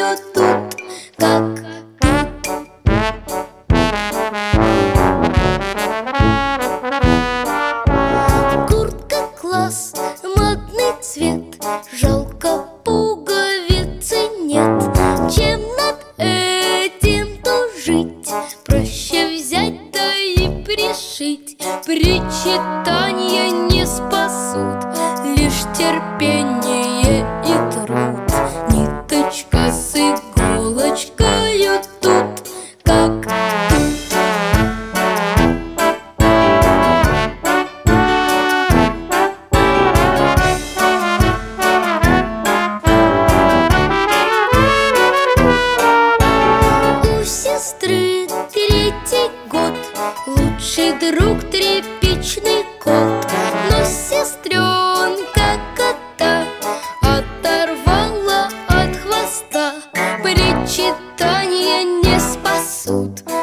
тут, как тут. Куртка класс, модный цвет, жалко пуговицы нет. Чем над этим тужить? Проще взять да и пришить. Причитания не спасут, лишь терпение и труд. Ниточка с иголочкою тут, как тут. У сестры 3-й год, лучший друг тряпичный кот. Но сестренка кота оторвала от хвоста. Причитания не спасут,